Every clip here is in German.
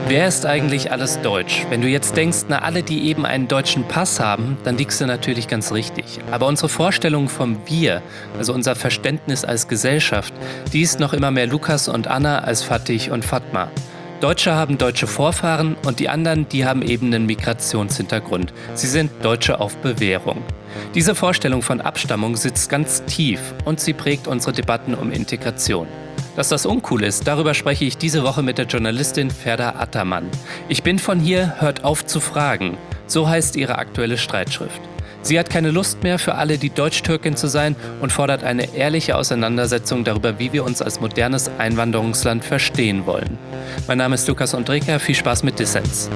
Wer ist eigentlich alles deutsch? Wenn du jetzt denkst, na alle, die eben einen deutschen Pass haben, dann liegst du natürlich ganz richtig. Aber unsere Vorstellung vom Wir, also unser Verständnis als Gesellschaft, die ist noch immer mehr Lukas und Anna als Fatih und Fatma. Deutsche haben deutsche Vorfahren und die anderen, die haben eben einen Migrationshintergrund. Sie sind Deutsche auf Bewährung. Diese Vorstellung von Abstammung sitzt ganz tief und sie prägt unsere Debatten um Integration. Dass das uncool ist, darüber spreche ich diese Woche mit der Journalistin Ferda Ataman. Ich bin von hier, hört auf zu fragen. So heißt ihre aktuelle Streitschrift. Sie hat keine Lust mehr, für alle die Deutsch-Türkin zu sein und fordert eine ehrliche Auseinandersetzung darüber, wie wir uns als modernes Einwanderungsland verstehen wollen. Mein Name ist Lukas Andreka, viel Spaß mit Dissens.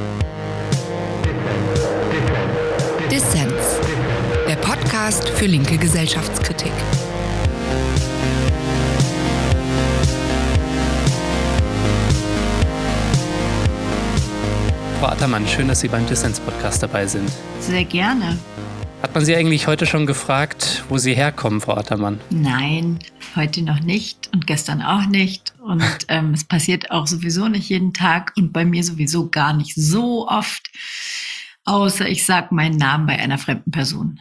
Dissens, der Podcast für linke Gesellschaftskritik. Frau Ataman, schön, dass Sie beim Dissens-Podcast dabei sind. Sehr gerne. Hat man Sie eigentlich heute schon gefragt, wo Sie herkommen, Frau Ataman? Nein, heute noch nicht und gestern auch nicht. Und es passiert auch sowieso nicht jeden Tag und bei mir sowieso gar nicht so oft, außer ich sage meinen Namen bei einer fremden Person.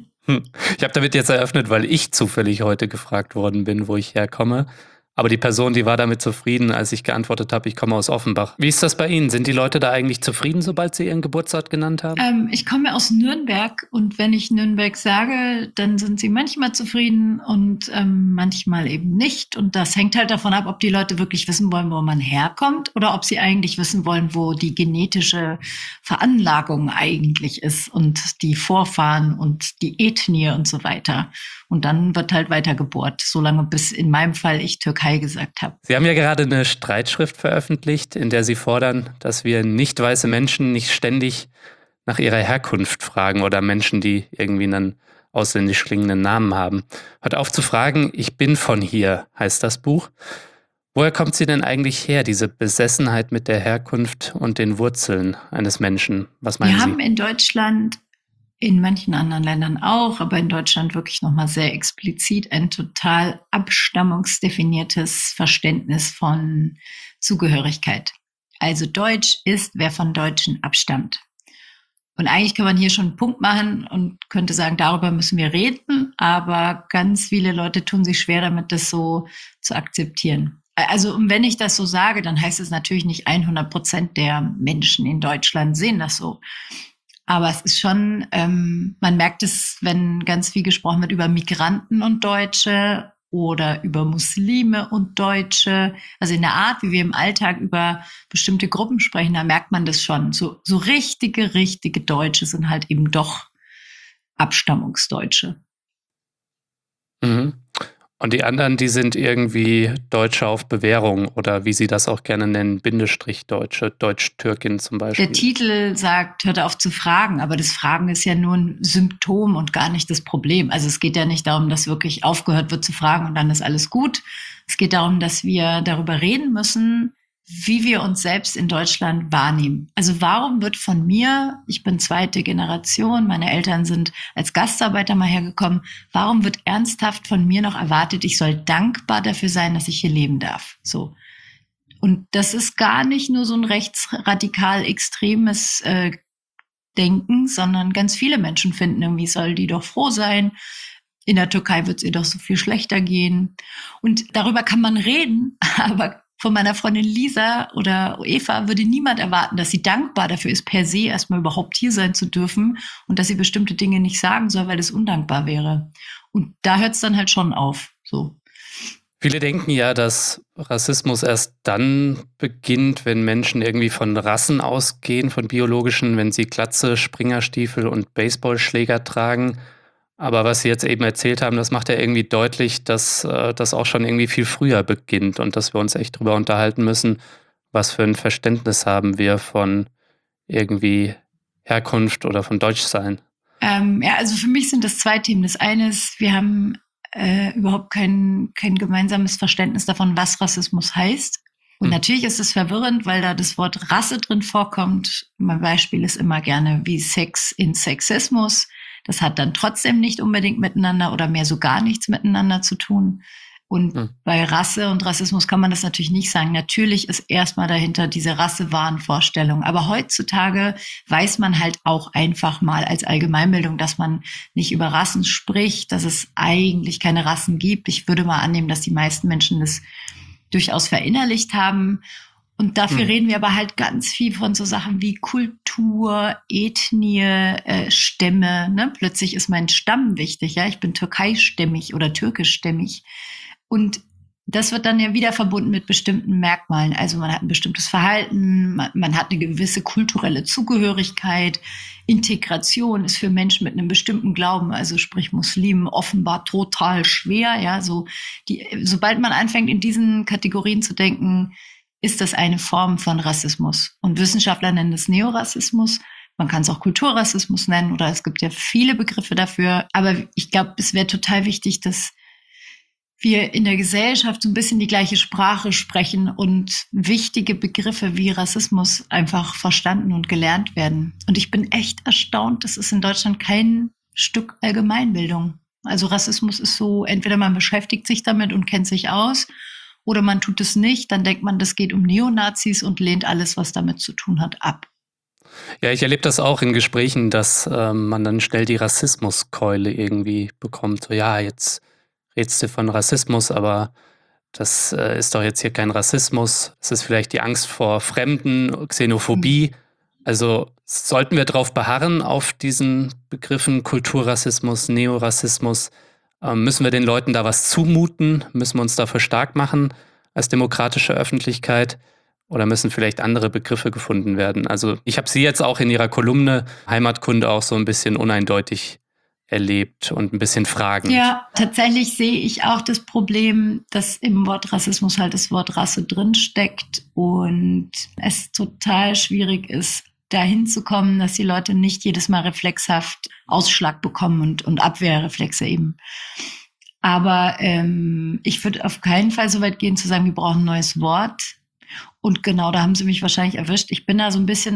Ich habe damit jetzt eröffnet, weil ich zufällig heute gefragt worden bin, wo ich herkomme. Aber die Person, die war damit zufrieden, als ich geantwortet habe, ich komme aus Offenbach. Wie ist das bei Ihnen? Sind die Leute da eigentlich zufrieden, sobald Sie Ihren Geburtsort genannt haben? Ich komme aus Nürnberg und wenn ich Nürnberg sage, dann sind sie manchmal zufrieden und manchmal eben nicht. Und das hängt halt davon ab, ob die Leute wirklich wissen wollen, wo man herkommt oder ob sie eigentlich wissen wollen, wo die genetische Veranlagung eigentlich ist und die Vorfahren und die Ethnie und so weiter. Und dann wird halt weiter gebohrt, solange bis in meinem Fall ich Türkei gesagt habe. Sie haben ja gerade eine Streitschrift veröffentlicht, in der Sie fordern, dass wir nicht weiße Menschen nicht ständig nach ihrer Herkunft fragen oder Menschen, die irgendwie einen ausländisch klingenden Namen haben. Hört auf zu fragen, ich bin von hier, heißt das Buch. Woher kommt sie denn eigentlich her, diese Besessenheit mit der Herkunft und den Wurzeln eines Menschen? Was meinen Sie? Wir haben in Deutschland, in manchen anderen Ländern auch, aber in Deutschland wirklich nochmal sehr explizit ein total abstammungsdefiniertes Verständnis von Zugehörigkeit. Also Deutsch ist, wer von Deutschen abstammt. Und eigentlich kann man hier schon einen Punkt machen und könnte sagen, darüber müssen wir reden, aber ganz viele Leute tun sich schwer damit, das so zu akzeptieren. Also und wenn ich das so sage, dann heißt es natürlich nicht 100% der Menschen in Deutschland sehen das so. Aber es ist schon, man merkt es, wenn ganz viel gesprochen wird über Migranten und Deutsche oder über Muslime und Deutsche. Also in der Art, wie wir im Alltag über bestimmte Gruppen sprechen, da merkt man das schon. So richtige Deutsche sind halt eben doch Abstammungsdeutsche. Mhm. Und die anderen, die sind irgendwie Deutsche auf Bewährung oder wie Sie das auch gerne nennen, Bindestrich Deutsche, Deutsch-Türkin zum Beispiel. Der Titel sagt, hört auf zu fragen, aber das Fragen ist ja nur ein Symptom und gar nicht das Problem. Also es geht ja nicht darum, dass wirklich aufgehört wird zu fragen und dann ist alles gut. Es geht darum, dass wir darüber reden müssen, wie wir uns selbst in Deutschland wahrnehmen. Also warum wird von mir, ich bin zweite Generation, meine Eltern sind als Gastarbeiter mal hergekommen, warum wird ernsthaft von mir noch erwartet, ich soll dankbar dafür sein, dass ich hier leben darf? So. Und das ist gar nicht nur so ein rechtsradikal extremes Denken, sondern ganz viele Menschen finden irgendwie, soll die doch froh sein. In der Türkei wird es ihr doch so viel schlechter gehen. Und darüber kann man reden, aber von meiner Freundin Lisa oder Eva würde niemand erwarten, dass sie dankbar dafür ist, per se erstmal überhaupt hier sein zu dürfen und dass sie bestimmte Dinge nicht sagen soll, weil es undankbar wäre. Und da hört es dann halt schon auf. So. Viele denken ja, dass Rassismus erst dann beginnt, wenn Menschen irgendwie von Rassen ausgehen, von biologischen, wenn sie Glatze, Springerstiefel und Baseballschläger tragen. Aber was Sie jetzt eben erzählt haben, das macht ja irgendwie deutlich, dass das auch schon irgendwie viel früher beginnt und dass wir uns echt drüber unterhalten müssen, was für ein Verständnis haben wir von irgendwie Herkunft oder von Deutschsein. Ja, also für mich sind das zwei Themen. Das eine ist, wir haben überhaupt kein gemeinsames Verständnis davon, was Rassismus heißt. Und natürlich ist es verwirrend, weil da das Wort Rasse drin vorkommt. Mein Beispiel ist immer gerne wie Sex in Sexismus. Das hat dann trotzdem nicht unbedingt miteinander oder mehr so gar nichts miteinander zu tun. Und bei Rasse und Rassismus kann man das natürlich nicht sagen. Natürlich ist erstmal dahinter diese Rassewahnvorstellung. Aber heutzutage weiß man halt auch einfach mal als Allgemeinbildung, dass man nicht über Rassen spricht, dass es eigentlich keine Rassen gibt. Ich würde mal annehmen, dass die meisten Menschen das durchaus verinnerlicht haben. Und dafür reden wir aber halt ganz viel von so Sachen wie Kultur, Ethnie, Stämme. Ne? Plötzlich ist mein Stamm wichtig. Ja, ich bin türkeistämmig oder türkischstämmig. Und das wird dann ja wieder verbunden mit bestimmten Merkmalen. Also man hat ein bestimmtes Verhalten, man hat eine gewisse kulturelle Zugehörigkeit. Integration ist für Menschen mit einem bestimmten Glauben, also sprich Muslimen, offenbar total schwer. Ja, sobald man anfängt, in diesen Kategorien zu denken, ist das eine Form von Rassismus. Und Wissenschaftler nennen es Neorassismus. Man kann es auch Kulturrassismus nennen oder es gibt ja viele Begriffe dafür. Aber ich glaube, es wäre total wichtig, dass wir in der Gesellschaft so ein bisschen die gleiche Sprache sprechen und wichtige Begriffe wie Rassismus einfach verstanden und gelernt werden. Und ich bin echt erstaunt, das ist in Deutschland kein Stück Allgemeinbildung. Also Rassismus ist so, entweder man beschäftigt sich damit und kennt sich aus oder man tut es nicht, dann denkt man, das geht um Neonazis und lehnt alles, was damit zu tun hat, ab. Ja, ich erlebe das auch in Gesprächen, dass man dann schnell die Rassismuskeule irgendwie bekommt. So, ja, jetzt redest du von Rassismus, aber das ist doch jetzt hier kein Rassismus. Das ist vielleicht die Angst vor Fremden, Xenophobie. Also sollten wir darauf beharren, auf diesen Begriffen Kulturrassismus, Neorassismus? Müssen wir den Leuten da was zumuten? Müssen wir uns dafür stark machen als demokratische Öffentlichkeit? Oder müssen vielleicht andere Begriffe gefunden werden? Also ich habe Sie jetzt auch in Ihrer Kolumne Heimatkunde auch so ein bisschen uneindeutig erlebt und ein bisschen fragend. Ja, tatsächlich sehe ich auch das Problem, dass im Wort Rassismus halt das Wort Rasse drinsteckt und es total schwierig ist, dahin zu kommen, dass die Leute nicht jedes Mal reflexhaft Ausschlag bekommen und Abwehrreflexe eben. Aber ich würde auf keinen Fall so weit gehen zu sagen, wir brauchen ein neues Wort. Und genau, da haben Sie mich wahrscheinlich erwischt. Ich bin da so ein bisschen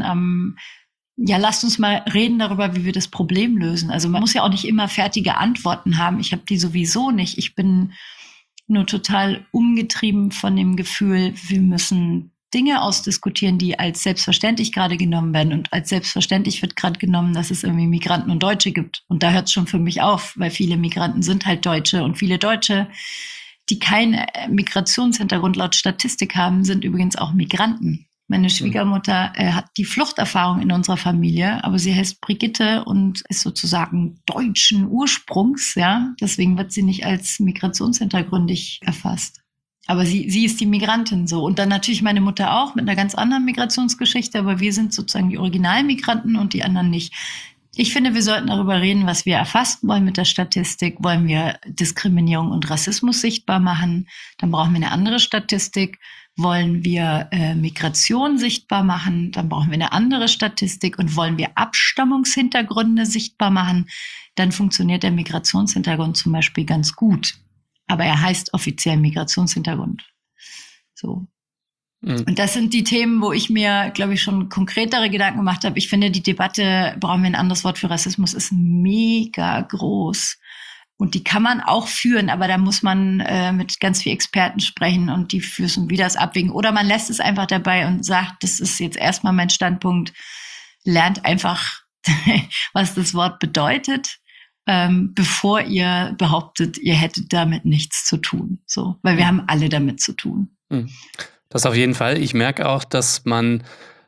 lasst uns mal reden darüber, wie wir das Problem lösen. Also man muss ja auch nicht immer fertige Antworten haben. Ich habe die sowieso nicht. Ich bin nur total umgetrieben von dem Gefühl, wir müssen Dinge ausdiskutieren, die als selbstverständlich gerade genommen werden. Und als selbstverständlich wird gerade genommen, dass es irgendwie Migranten und Deutsche gibt. Und da hört es schon für mich auf, weil viele Migranten sind halt Deutsche. Und viele Deutsche, die keinen Migrationshintergrund laut Statistik haben, sind übrigens auch Migranten. Meine Schwiegermutter hat die Fluchterfahrung in unserer Familie, aber sie heißt Brigitte und ist sozusagen deutschen Ursprungs, ja. Deswegen wird sie nicht als migrationshintergründig erfasst. Aber sie ist die Migrantin so. Und dann natürlich meine Mutter auch mit einer ganz anderen Migrationsgeschichte, aber wir sind sozusagen die Originalmigranten und die anderen nicht. Ich finde, wir sollten darüber reden, was wir erfassen wollen mit der Statistik. Wollen wir Diskriminierung und Rassismus sichtbar machen? Dann brauchen wir eine andere Statistik. Wollen wir Migration sichtbar machen? Dann brauchen wir eine andere Statistik. Und wollen wir Abstammungshintergründe sichtbar machen? Dann funktioniert der Migrationshintergrund zum Beispiel ganz gut. Aber er heißt offiziell Migrationshintergrund. So. Und das sind die Themen, wo ich mir, glaube ich, schon konkretere Gedanken gemacht habe. Ich finde, die Debatte, brauchen wir ein anderes Wort für Rassismus, ist mega groß. Und die kann man auch führen, aber da muss man mit ganz vielen Experten sprechen und die müssen wieder das abwägen. Oder man lässt es einfach dabei und sagt, das ist jetzt erstmal mein Standpunkt, lernt einfach, was das Wort bedeutet, bevor ihr behauptet, ihr hättet damit nichts zu tun. So, weil wir haben alle damit zu tun. Das auf jeden Fall. Ich merke auch, dass man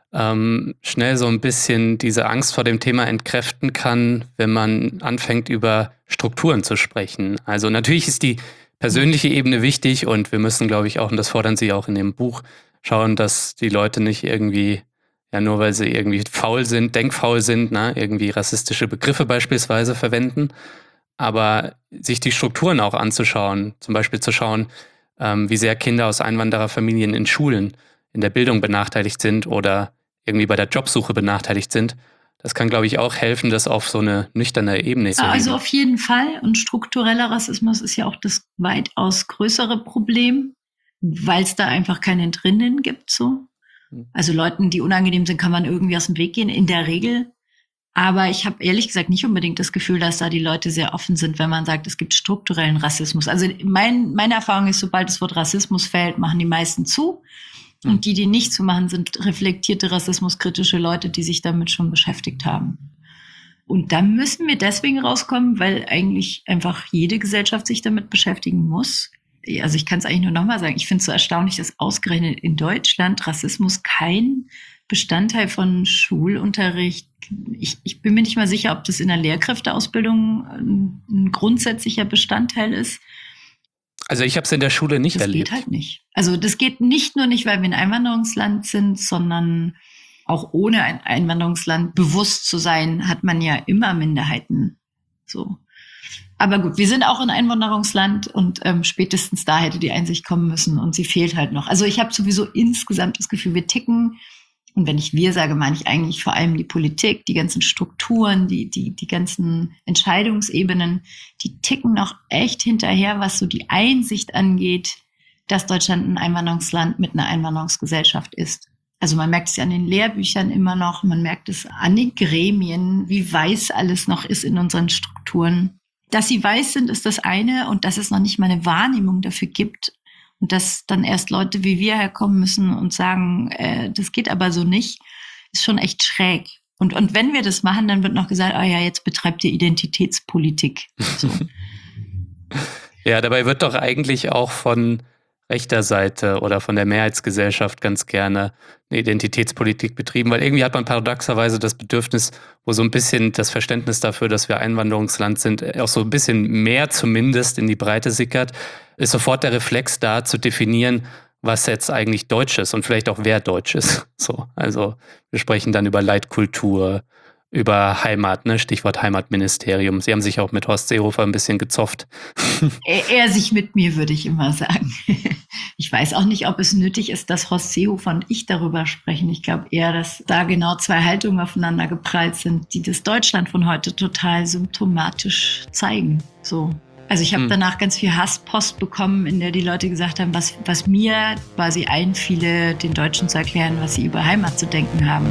schnell so ein bisschen diese Angst vor dem Thema entkräften kann, wenn man anfängt, über Strukturen zu sprechen. Also natürlich ist die persönliche Ebene wichtig und wir müssen, glaube ich, auch, und das fordern Sie auch in dem Buch, schauen, dass die Leute nicht irgendwie, ja nur weil sie irgendwie faul sind, denkfaul sind, irgendwie rassistische Begriffe beispielsweise verwenden, aber sich die Strukturen auch anzuschauen, zum Beispiel zu schauen, wie sehr Kinder aus Einwandererfamilien in Schulen, in der Bildung benachteiligt sind oder irgendwie bei der Jobsuche benachteiligt sind. Das kann, glaube ich, auch helfen, das auf so eine nüchterne Ebene zu heben. Also auf jeden Fall. Und struktureller Rassismus ist ja auch das weitaus größere Problem, weil es da einfach keine Entrinnen gibt. So. Also Leuten, die unangenehm sind, kann man irgendwie aus dem Weg gehen, in der Regel. Aber ich habe ehrlich gesagt nicht unbedingt das Gefühl, dass da die Leute sehr offen sind, wenn man sagt, es gibt strukturellen Rassismus. Also meine Erfahrung ist, sobald das Wort Rassismus fällt, machen die meisten zu. Und die nicht zu machen, sind reflektierte rassismuskritische Leute, die sich damit schon beschäftigt haben. Und da müssen wir deswegen rauskommen, weil eigentlich einfach jede Gesellschaft sich damit beschäftigen muss. Also ich kann es eigentlich nur nochmal sagen, ich finde es so erstaunlich, dass ausgerechnet in Deutschland Rassismus kein Bestandteil von Schulunterricht. Ich bin mir nicht mal sicher, ob das in der Lehrkräfteausbildung ein grundsätzlicher Bestandteil ist. Also ich habe es in der Schule nicht erlebt. Das geht halt nicht. Also das geht nicht nur nicht, weil wir ein Einwanderungsland sind, sondern auch ohne ein Einwanderungsland bewusst zu sein, hat man ja immer Minderheiten. So. Aber gut, wir sind auch ein Einwanderungsland und spätestens da hätte die Einsicht kommen müssen und sie fehlt halt noch. Also ich habe sowieso insgesamt das Gefühl, wir ticken. Und wenn ich wir sage, meine ich eigentlich vor allem die Politik, die ganzen Strukturen, die ganzen Entscheidungsebenen, die ticken noch echt hinterher, was so die Einsicht angeht, dass Deutschland ein Einwanderungsland mit einer Einwanderungsgesellschaft ist. Also man merkt es ja an den Lehrbüchern immer noch, man merkt es an den Gremien, wie weiß alles noch ist in unseren Strukturen. Dass sie weiß sind, ist das eine, und dass es noch nicht mal eine Wahrnehmung dafür gibt. Und dass dann erst Leute wie wir herkommen müssen und sagen, das geht aber so nicht, ist schon echt schräg. Und wenn wir das machen, dann wird noch gesagt, oh ja, jetzt betreibt ihr Identitätspolitik. So. Ja, dabei wird doch eigentlich auch von rechter Seite oder von der Mehrheitsgesellschaft ganz gerne eine Identitätspolitik betrieben, weil irgendwie hat man paradoxerweise das Bedürfnis, wo so ein bisschen das Verständnis dafür, dass wir Einwanderungsland sind, auch so ein bisschen mehr zumindest in die Breite sickert, ist sofort der Reflex da zu definieren, was jetzt eigentlich Deutsch ist und vielleicht auch wer Deutsch ist. So, also wir sprechen dann über Leitkultur, über Heimat, ne? Stichwort Heimatministerium. Sie haben sich auch mit Horst Seehofer ein bisschen gezofft. Er sich mit mir, würde ich immer sagen. Ich weiß auch nicht, ob es nötig ist, dass Horst Seehofer und ich darüber sprechen. Ich glaube eher, dass da genau zwei Haltungen aufeinander geprallt sind, die das Deutschland von heute total symptomatisch zeigen. So. Also ich habe danach ganz viel Hasspost bekommen, in der die Leute gesagt haben, was mir quasi einfiele, den Deutschen zu erklären, was sie über Heimat zu denken haben.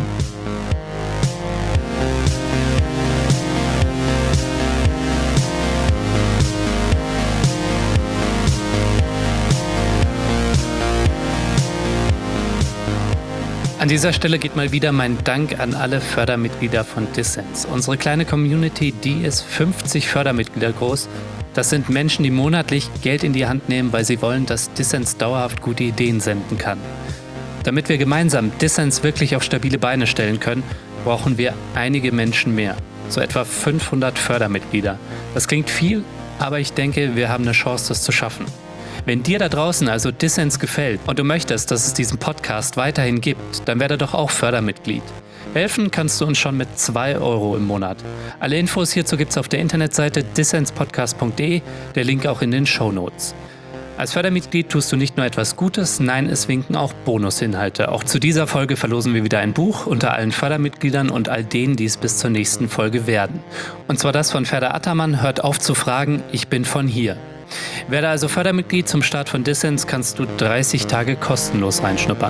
An dieser Stelle geht mal wieder mein Dank an alle Fördermitglieder von Dissens. Unsere kleine Community, die ist 50 Fördermitglieder groß. Das sind Menschen, die monatlich Geld in die Hand nehmen, weil sie wollen, dass Dissens dauerhaft gute Ideen senden kann. Damit wir gemeinsam Dissens wirklich auf stabile Beine stellen können, brauchen wir einige Menschen mehr. So etwa 500 Fördermitglieder. Das klingt viel, aber ich denke, wir haben eine Chance, das zu schaffen. Wenn dir da draußen also Dissens gefällt und du möchtest, dass es diesen Podcast weiterhin gibt, dann werde doch auch Fördermitglied. Helfen kannst du uns schon mit 2 € im Monat. Alle Infos hierzu gibt's auf der Internetseite dissenspodcast.de, der Link auch in den Shownotes. Als Fördermitglied tust du nicht nur etwas Gutes, nein, es winken auch Bonusinhalte. Auch zu dieser Folge verlosen wir wieder ein Buch unter allen Fördermitgliedern und all denen, die es bis zur nächsten Folge werden. Und zwar das von Ferda Attermann, Hört auf zu fragen, ich bin von hier. Werde also Fördermitglied. Zum Start von Dissens kannst du 30 Tage kostenlos reinschnuppern.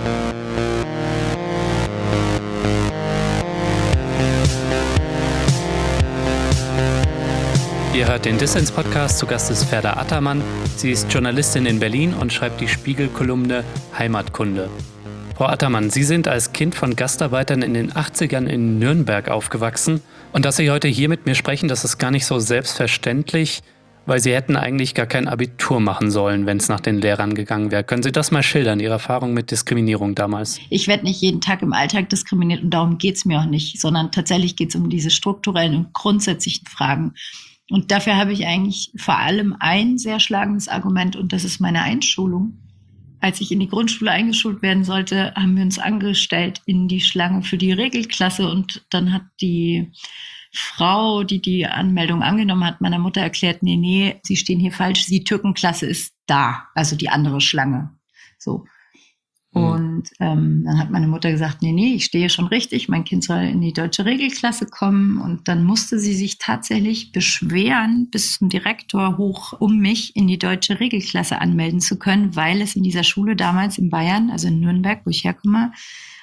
Ihr hört den Dissens-Podcast, zu Gast ist Ferda Attermann. Sie ist Journalistin in Berlin und schreibt die Spiegel-Kolumne Heimatkunde. Frau Attermann, Sie sind als Kind von Gastarbeitern in den 80ern in Nürnberg aufgewachsen. Und dass Sie heute hier mit mir sprechen, das ist gar nicht so selbstverständlich, weil Sie hätten eigentlich gar kein Abitur machen sollen, wenn es nach den Lehrern gegangen wäre. Können Sie das mal schildern, Ihre Erfahrung mit Diskriminierung damals? Ich werde nicht jeden Tag im Alltag diskriminiert und darum geht es mir auch nicht, sondern tatsächlich geht es um diese strukturellen und grundsätzlichen Fragen. Und dafür habe ich eigentlich vor allem ein sehr schlagendes Argument, und das ist meine Einschulung. Als ich in die Grundschule eingeschult werden sollte, haben wir uns angestellt in die Schlange für die Regelklasse, und dann hat die Frau, die die Anmeldung angenommen hat, meiner Mutter erklärt, nee, Sie stehen hier falsch, die Türkenklasse ist da, also die andere Schlange. So. Und dann hat meine Mutter gesagt, nee, ich stehe schon richtig, mein Kind soll in die deutsche Regelklasse kommen. Und dann musste sie sich tatsächlich beschweren bis zum Direktor hoch, um mich in die deutsche Regelklasse anmelden zu können, weil es in dieser Schule damals in Bayern, also in Nürnberg, wo ich herkomme,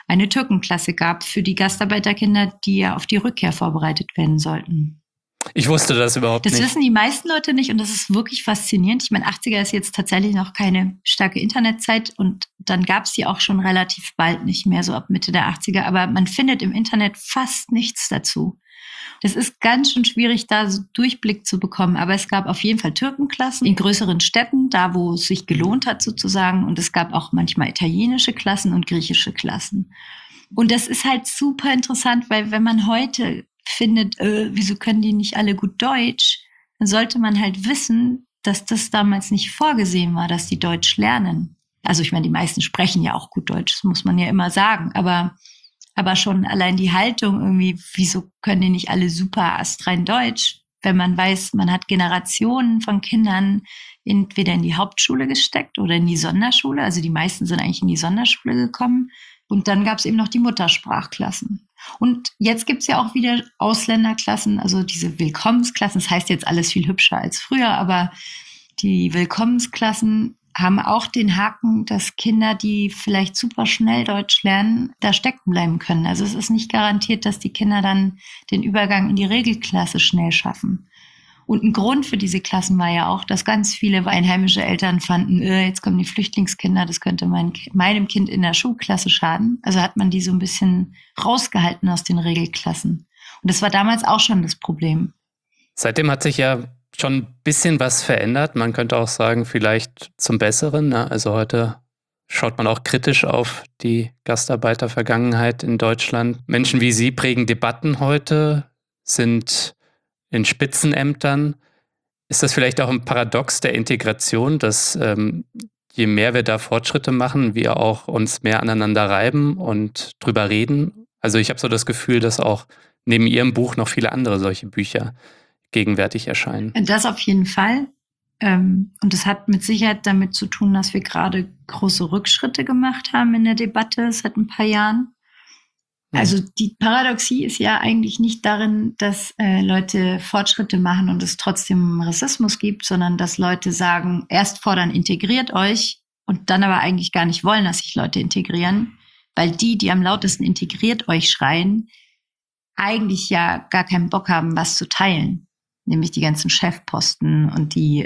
eine Türkenklasse gab für die Gastarbeiterkinder, die ja auf die Rückkehr vorbereitet werden sollten. Ich wusste das überhaupt nicht. Das wissen die meisten Leute nicht und das ist wirklich faszinierend. Ich meine, 80er ist jetzt tatsächlich noch keine starke Internetzeit und dann gab es die auch schon relativ bald nicht mehr, so ab Mitte der 80er. Aber man findet im Internet fast nichts dazu. Das ist ganz schön schwierig, da so Durchblick zu bekommen. Aber es gab auf jeden Fall Türkenklassen in größeren Städten, da wo es sich gelohnt hat sozusagen. Und es gab auch manchmal italienische Klassen und griechische Klassen. Und das ist halt super interessant, weil wenn man heute findet, wieso können die nicht alle gut Deutsch, dann sollte man halt wissen, dass das damals nicht vorgesehen war, dass die Deutsch lernen. Also ich meine, die meisten sprechen ja auch gut Deutsch, das muss man ja immer sagen, aber schon allein die Haltung irgendwie, wieso können die nicht alle super astrein Deutsch, wenn man weiß, man hat Generationen von Kindern entweder in die Hauptschule gesteckt oder in die Sonderschule, also die meisten sind eigentlich in die Sonderschule gekommen und dann gab es eben noch die Muttersprachklassen. Und jetzt gibt's ja auch wieder Ausländerklassen, also diese Willkommensklassen. Das heißt jetzt alles viel hübscher als früher, aber die Willkommensklassen haben auch den Haken, dass Kinder, die vielleicht super schnell Deutsch lernen, da stecken bleiben können. Also es ist nicht garantiert, dass die Kinder dann den Übergang in die Regelklasse schnell schaffen. Und ein Grund für diese Klassen war ja auch, dass ganz viele einheimische Eltern fanden, jetzt kommen die Flüchtlingskinder, das könnte meinem Kind in der Schulklasse schaden. Also hat man die so ein bisschen rausgehalten aus den Regelklassen. Und das war damals auch schon das Problem. Seitdem hat sich ja schon ein bisschen was verändert. Man könnte auch sagen, vielleicht zum Besseren. Ne? Also heute schaut man auch kritisch auf die Gastarbeitervergangenheit in Deutschland. Menschen wie Sie prägen Debatten heute, sind in Spitzenämtern. Ist das vielleicht auch ein Paradox der Integration, dass je mehr wir da Fortschritte machen, wir auch uns mehr aneinander reiben und drüber reden? Also ich habe so das Gefühl, dass auch neben Ihrem Buch noch viele andere solche Bücher gegenwärtig erscheinen. Das auf jeden Fall. Und das hat mit Sicherheit damit zu tun, dass wir gerade große Rückschritte gemacht haben in der Debatte seit ein paar Jahren. Also die Paradoxie ist ja eigentlich nicht darin, dass Leute Fortschritte machen und es trotzdem Rassismus gibt, sondern dass Leute sagen, erst fordern, integriert euch und dann aber eigentlich gar nicht wollen, dass sich Leute integrieren, weil die am lautesten integriert euch schreien, eigentlich ja gar keinen Bock haben, was zu teilen, nämlich die ganzen Chefposten und die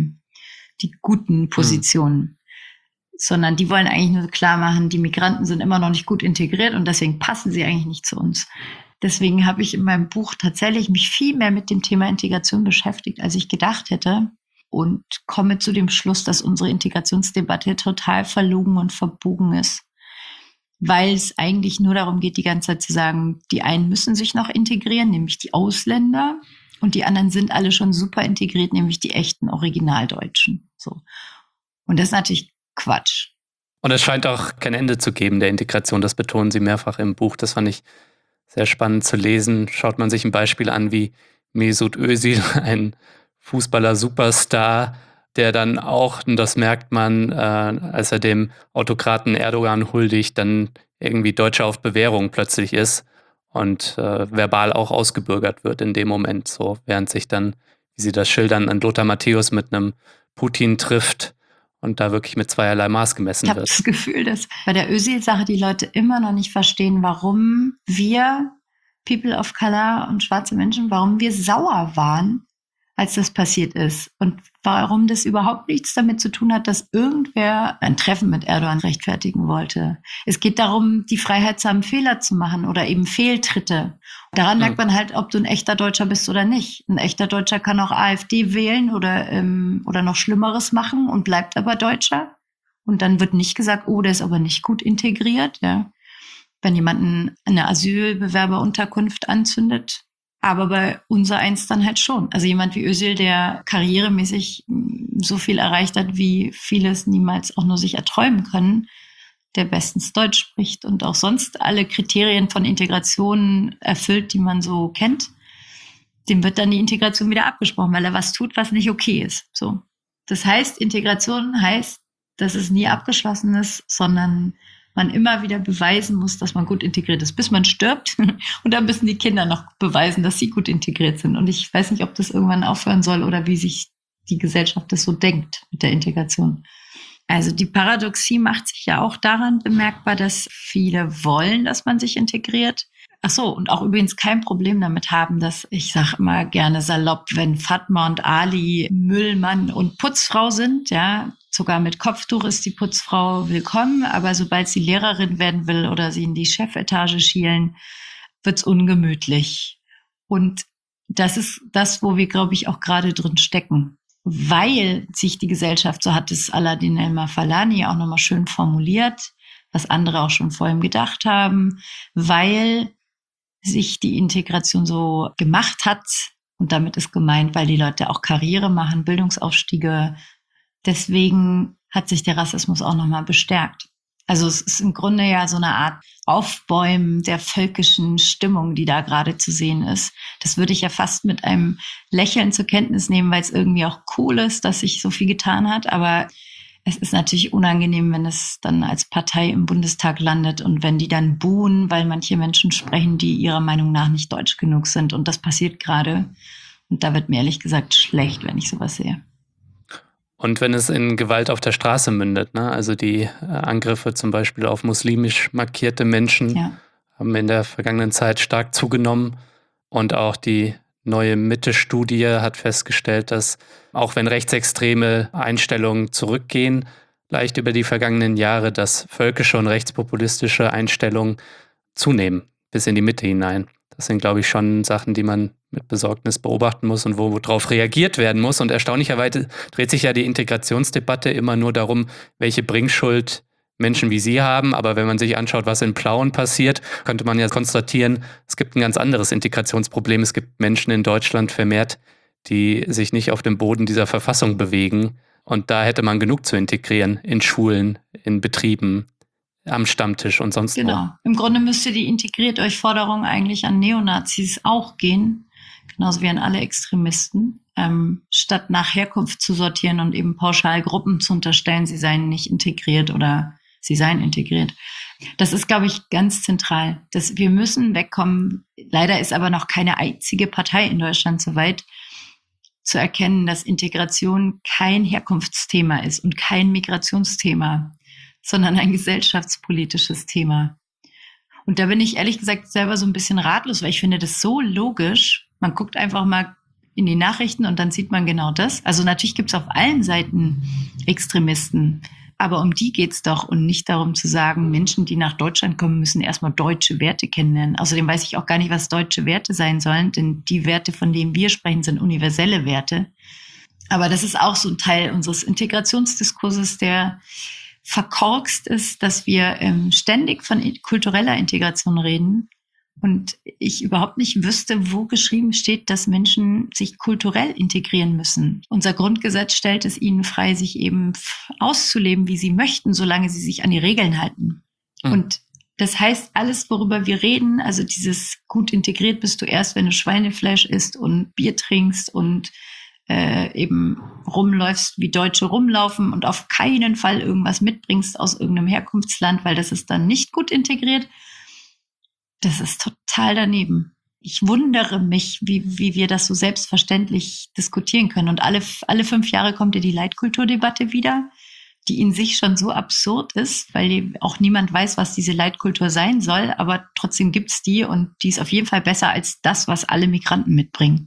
guten Positionen. Sondern die wollen eigentlich nur klar machen, die Migranten sind immer noch nicht gut integriert und deswegen passen sie eigentlich nicht zu uns. Deswegen habe ich in meinem Buch tatsächlich mich viel mehr mit dem Thema Integration beschäftigt, als ich gedacht hätte und komme zu dem Schluss, dass unsere Integrationsdebatte total verlogen und verbogen ist, weil es eigentlich nur darum geht, die ganze Zeit zu sagen, die einen müssen sich noch integrieren, nämlich die Ausländer, und die anderen sind alle schon super integriert, nämlich die echten Originaldeutschen. So. Und das ist natürlich Quatsch. Und es scheint auch kein Ende zu geben der Integration, das betonen Sie mehrfach im Buch. Das fand ich sehr spannend zu lesen. Schaut man sich ein Beispiel an wie Mesut Özil, ein Fußballer-Superstar, der dann auch, und das merkt man, als er dem Autokraten Erdogan huldigt, dann irgendwie Deutscher auf Bewährung plötzlich ist und verbal auch ausgebürgert wird in dem Moment, so während sich dann, wie Sie das schildern, ein Lothar Matthäus mit einem Putin trifft und da wirklich mit zweierlei Maß gemessen wird. Ich habe das Gefühl, dass bei der Özil-Sache die Leute immer noch nicht verstehen, warum wir, People of Color und schwarze Menschen, warum wir sauer waren, als das passiert ist. Und warum das überhaupt nichts damit zu tun hat, dass irgendwer ein Treffen mit Erdogan rechtfertigen wollte. Es geht darum, die Freiheit zu haben, Fehler zu machen oder eben Fehltritte. Daran merkt man halt, ob du ein echter Deutscher bist oder nicht. Ein echter Deutscher kann auch AfD wählen oder noch Schlimmeres machen und bleibt aber Deutscher. Und dann wird nicht gesagt, oh, der ist aber nicht gut integriert. Ja. Wenn jemand eine Asylbewerberunterkunft anzündet, aber bei unsereins dann halt schon. Also jemand wie Özil, der karrieremäßig so viel erreicht hat, wie viele es niemals auch nur sich erträumen können, der bestens Deutsch spricht und auch sonst alle Kriterien von Integration erfüllt, die man so kennt, dem wird dann die Integration wieder abgesprochen, weil er was tut, was nicht okay ist. So. Das heißt, Integration heißt, dass es nie abgeschlossen ist, sondern man immer wieder beweisen muss, dass man gut integriert ist, bis man stirbt. Und dann müssen die Kinder noch beweisen, dass sie gut integriert sind. Und ich weiß nicht, ob das irgendwann aufhören soll oder wie sich die Gesellschaft das so denkt mit der Integration. Also die Paradoxie macht sich ja auch daran bemerkbar, dass viele wollen, dass man sich integriert. Ach so, und auch übrigens kein Problem damit haben, dass, ich sage immer gerne salopp, wenn Fatma und Ali Müllmann und Putzfrau sind, ja, sogar mit Kopftuch ist die Putzfrau willkommen, aber sobald sie Lehrerin werden will oder sie in die Chefetage schielen, wird's ungemütlich. Und das ist das, wo wir, glaube ich, auch gerade drin stecken. Weil sich die Gesellschaft, so hat es Aladin El-Mafalani auch nochmal schön formuliert, was andere auch schon vor ihm gedacht haben, weil sich die Integration so gemacht hat. Und damit ist gemeint, weil die Leute auch Karriere machen, Bildungsaufstiege. Deswegen hat sich der Rassismus auch nochmal bestärkt. Also es ist im Grunde ja so eine Art Aufbäumen der völkischen Stimmung, die da gerade zu sehen ist. Das würde ich ja fast mit einem Lächeln zur Kenntnis nehmen, weil es irgendwie auch cool ist, dass sich so viel getan hat. Aber es ist natürlich unangenehm, wenn es dann als Partei im Bundestag landet und wenn die dann buhen, weil manche Menschen sprechen, die ihrer Meinung nach nicht deutsch genug sind. Und das passiert gerade. Und da wird mir ehrlich gesagt schlecht, wenn ich sowas sehe. Und wenn es in Gewalt auf der Straße mündet, ne? Also die Angriffe zum Beispiel auf muslimisch markierte Menschen haben in der vergangenen Zeit stark zugenommen. Und auch die neue Mitte-Studie hat festgestellt, dass auch wenn rechtsextreme Einstellungen zurückgehen, leicht über die vergangenen Jahre, dass völkische und rechtspopulistische Einstellungen zunehmen, bis in die Mitte hinein. Das sind, glaube ich, schon Sachen, die man mit Besorgnis beobachten muss und worauf reagiert werden muss. Und erstaunlicherweise dreht sich ja die Integrationsdebatte immer nur darum, welche Bringschuld Menschen wie Sie haben. Aber wenn man sich anschaut, was in Plauen passiert, könnte man ja konstatieren, es gibt ein ganz anderes Integrationsproblem. Es gibt Menschen in Deutschland vermehrt, die sich nicht auf dem Boden dieser Verfassung bewegen. Und da hätte man genug zu integrieren in Schulen, in Betrieben, am Stammtisch und sonst wo. Genau. Im Grunde müsste die Integriert euch Forderung eigentlich an Neonazis auch gehen, genauso wie an alle Extremisten, statt nach Herkunft zu sortieren und eben pauschal Gruppen zu unterstellen, sie seien nicht integriert oder sie seien integriert. Das ist, glaube ich, ganz zentral. Wir müssen wegkommen. Leider ist aber noch keine einzige Partei in Deutschland so weit, zu erkennen, dass Integration kein Herkunftsthema ist und kein Migrationsthema, sondern ein gesellschaftspolitisches Thema. Und da bin ich ehrlich gesagt selber so ein bisschen ratlos, weil ich finde das so logisch. Man guckt einfach mal in die Nachrichten und dann sieht man genau das. Also natürlich gibt es auf allen Seiten Extremisten, aber um die geht's doch und nicht darum zu sagen, Menschen, die nach Deutschland kommen, müssen erstmal deutsche Werte kennenlernen. Außerdem weiß ich auch gar nicht, was deutsche Werte sein sollen, denn die Werte, von denen wir sprechen, sind universelle Werte. Aber das ist auch so ein Teil unseres Integrationsdiskurses, der verkorkst ist, dass wir ständig von kultureller Integration reden und ich überhaupt nicht wüsste, wo geschrieben steht, dass Menschen sich kulturell integrieren müssen. Unser Grundgesetz stellt es ihnen frei, sich eben auszuleben, wie sie möchten, solange sie sich an die Regeln halten. Und das heißt, alles, worüber wir reden, also dieses gut integriert bist du erst, wenn du Schweinefleisch isst und Bier trinkst und eben rumläufst, wie Deutsche rumlaufen und auf keinen Fall irgendwas mitbringst aus irgendeinem Herkunftsland, weil das ist dann nicht gut integriert. Das ist total daneben. Ich wundere mich, wie wir das so selbstverständlich diskutieren können. Und alle 5 Jahre kommt ja die Leitkulturdebatte wieder, die in sich schon so absurd ist, weil auch niemand weiß, was diese Leitkultur sein soll, aber trotzdem gibt's die und die ist auf jeden Fall besser als das, was alle Migranten mitbringen.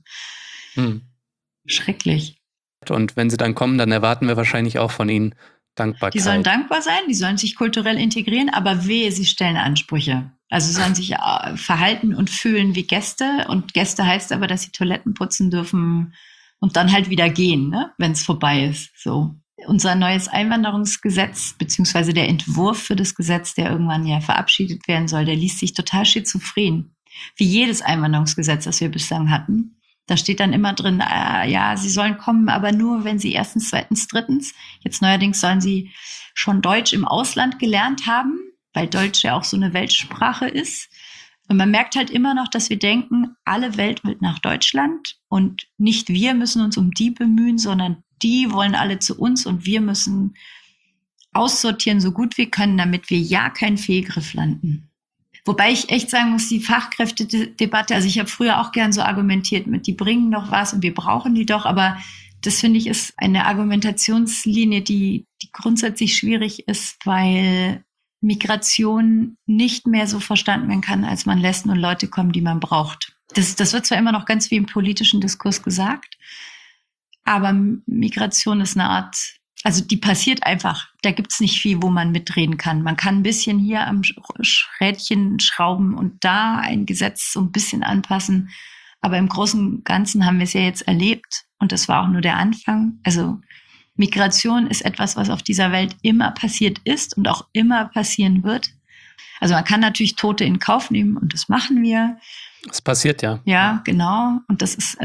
Schrecklich. Und wenn sie dann kommen, dann erwarten wir wahrscheinlich auch von ihnen Dankbarkeit. Die sollen dankbar sein, die sollen sich kulturell integrieren, aber wehe, sie stellen Ansprüche. Also sie sollen sich verhalten und fühlen wie Gäste. Und Gäste heißt aber, dass sie Toiletten putzen dürfen und dann halt wieder gehen, ne, wenn es vorbei ist. So. Unser neues Einwanderungsgesetz, beziehungsweise der Entwurf für das Gesetz, der irgendwann ja verabschiedet werden soll, der liest sich total schizophren. Wie jedes Einwanderungsgesetz, das wir bislang hatten. Da steht dann immer drin, ja, sie sollen kommen, aber nur, wenn sie erstens, zweitens, drittens. Jetzt neuerdings sollen sie schon Deutsch im Ausland gelernt haben, weil Deutsch ja auch so eine Weltsprache ist. Und man merkt halt immer noch, dass wir denken, alle Welt will nach Deutschland und nicht wir müssen uns um die bemühen, sondern die wollen alle zu uns und wir müssen aussortieren, so gut wir können, damit wir ja keinen Fehlgriff landen. Wobei ich echt sagen muss, die Fachkräftedebatte, also ich habe früher auch gern so argumentiert mit, die bringen doch was und wir brauchen die doch, aber das finde ich ist eine Argumentationslinie, die grundsätzlich schwierig ist, weil Migration nicht mehr so verstanden werden kann, als man lässt nur Leute kommen, die man braucht. Das wird zwar immer noch ganz wie im politischen Diskurs gesagt, aber Migration ist eine Art, also die passiert einfach. Da gibt's nicht viel, wo man mitreden kann. Man kann ein bisschen hier am Rädchen schrauben und da ein Gesetz so ein bisschen anpassen. Aber im Großen und Ganzen haben wir es ja jetzt erlebt. Und das war auch nur der Anfang. Also Migration ist etwas, was auf dieser Welt immer passiert ist und auch immer passieren wird. Also man kann natürlich Tote in Kauf nehmen und das machen wir. Das passiert ja. Ja, genau. Und das ist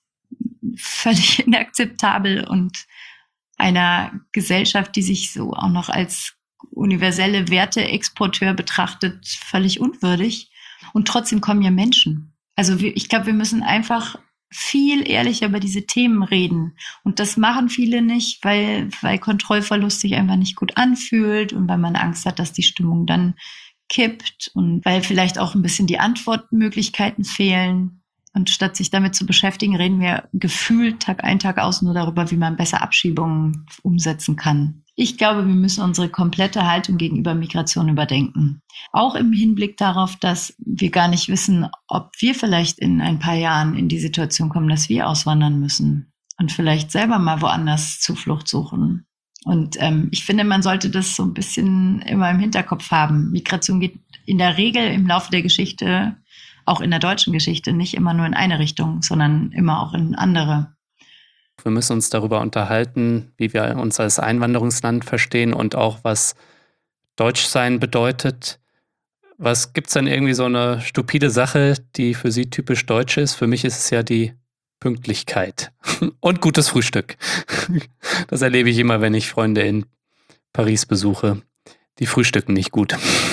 völlig inakzeptabel und einer Gesellschaft, die sich so auch noch als universelle Werteexporteur betrachtet, völlig unwürdig. Und trotzdem kommen ja Menschen. Also ich glaube, wir müssen einfach viel ehrlicher über diese Themen reden. Und das machen viele nicht, weil Kontrollverlust sich einfach nicht gut anfühlt und weil man Angst hat, dass die Stimmung dann kippt und weil vielleicht auch ein bisschen die Antwortmöglichkeiten fehlen. Und statt sich damit zu beschäftigen, reden wir gefühlt Tag ein, Tag aus nur darüber, wie man besser Abschiebungen umsetzen kann. Ich glaube, wir müssen unsere komplette Haltung gegenüber Migration überdenken. Auch im Hinblick darauf, dass wir gar nicht wissen, ob wir vielleicht in ein paar Jahren in die Situation kommen, dass wir auswandern müssen und vielleicht selber mal woanders Zuflucht suchen. Und ich finde, man sollte das so ein bisschen immer im Hinterkopf haben. Migration geht in der Regel im Laufe der Geschichte, auch in der deutschen Geschichte, nicht immer nur in eine Richtung, sondern immer auch in andere. Wir müssen uns darüber unterhalten, wie wir uns als Einwanderungsland verstehen und auch, was Deutschsein bedeutet. Was gibt's denn irgendwie so eine stupide Sache, die für Sie typisch deutsch ist? Für mich ist es ja die Pünktlichkeit und gutes Frühstück. Das erlebe ich immer, wenn ich Freunde in Paris besuche. Die frühstücken nicht gut.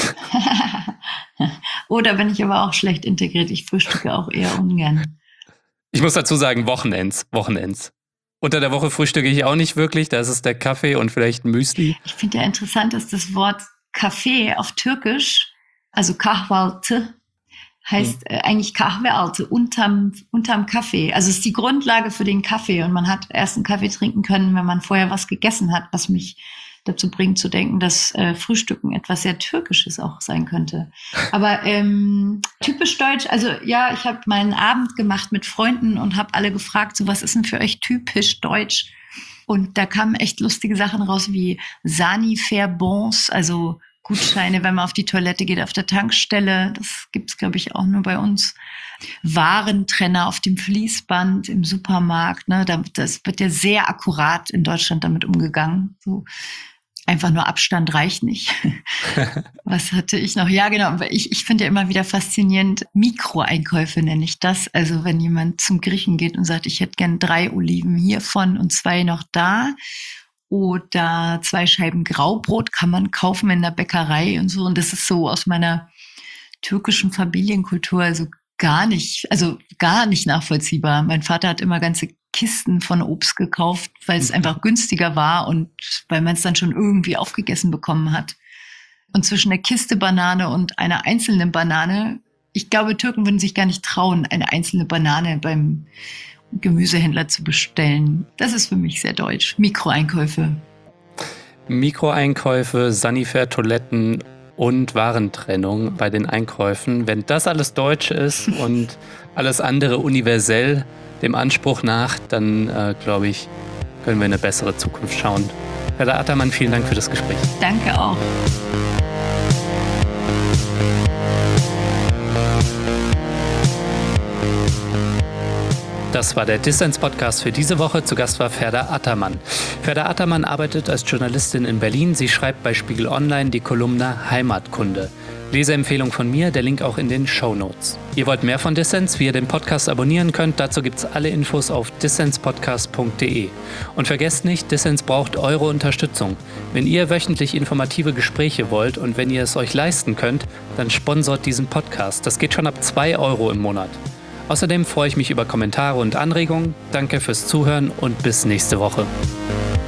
Oder bin ich aber auch schlecht integriert. Ich frühstücke auch eher ungern. Ich muss dazu sagen, Wochenends. Unter der Woche frühstücke ich auch nicht wirklich. Da ist es der Kaffee und vielleicht ein Müsli. Ich finde ja interessant, dass das Wort Kaffee auf Türkisch, also Kahvaltı, heißt eigentlich Kahvaltı, unterm Kaffee. Also es ist die Grundlage für den Kaffee. Und man hat erst einen Kaffee trinken können, wenn man vorher was gegessen hat, was mich dazu bringt zu denken, dass Frühstücken etwas sehr Türkisches auch sein könnte. Aber typisch deutsch, also ja, ich habe mal einen Abend gemacht mit Freunden und habe alle gefragt, so was ist denn für euch typisch deutsch? Und da kamen echt lustige Sachen raus wie Sanifair-Bons, also Gutscheine, wenn man auf die Toilette geht, auf der Tankstelle. Das gibt's, glaube ich, auch nur bei uns. Warentrenner auf dem Fließband im Supermarkt. Ne? Das wird ja sehr akkurat in Deutschland damit umgegangen. So. Einfach nur Abstand reicht nicht. Was hatte ich noch? Ja, genau. Ich finde ja immer wieder faszinierend, Mikroeinkäufe nenne ich das. Also wenn jemand zum Griechen geht und sagt, ich hätte gern 3 Oliven hiervon und 2 noch da. Oder 2 Scheiben Graubrot kann man kaufen in der Bäckerei und so. Und das ist so aus meiner türkischen Familienkultur also gar nicht nachvollziehbar. Mein Vater hat immer ganze Kisten von Obst gekauft, weil es einfach günstiger war und weil man es dann schon irgendwie aufgegessen bekommen hat. Und zwischen der Kiste Banane und einer einzelnen Banane, ich glaube, Türken würden sich gar nicht trauen, eine einzelne Banane beim Gemüsehändler zu bestellen. Das ist für mich sehr deutsch. Mikroeinkäufe, Sanifair-Toiletten und Warentrennung bei den Einkäufen. Wenn das alles deutsch ist und alles andere universell dem Anspruch nach, dann glaube ich, können wir eine bessere Zukunft schauen. Ferda Ataman, vielen Dank für das Gespräch. Danke auch. Das war der Dissens-Podcast für diese Woche. Zu Gast war Ferda Ataman. Ferda Ataman arbeitet als Journalistin in Berlin. Sie schreibt bei Spiegel Online die Kolumne Heimatkunde. Leseempfehlung von mir, der Link auch in den Shownotes. Ihr wollt mehr von Dissens, wie ihr den Podcast abonnieren könnt, dazu gibt's alle Infos auf dissenspodcast.de. Und vergesst nicht, Dissens braucht eure Unterstützung. Wenn ihr wöchentlich informative Gespräche wollt und wenn ihr es euch leisten könnt, dann sponsort diesen Podcast. Das geht schon ab 2 € im Monat. Außerdem freue ich mich über Kommentare und Anregungen. Danke fürs Zuhören und bis nächste Woche.